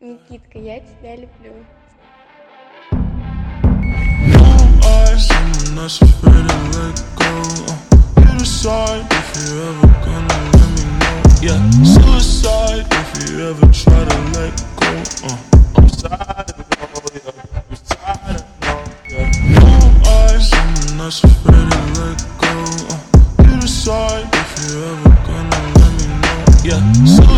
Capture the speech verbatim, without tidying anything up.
Никитка, я тебя люблю. I'm not afraid to let go. Uh, you decide if you ever gonna let me know. Yeah, suicide if you ever try to let go. Uh, I'm tired of no, yeah. I'm tired of no, yeah. No eyes, I'm not afraid to let go. Uh, you decide if you ever gonna let me know. Yeah.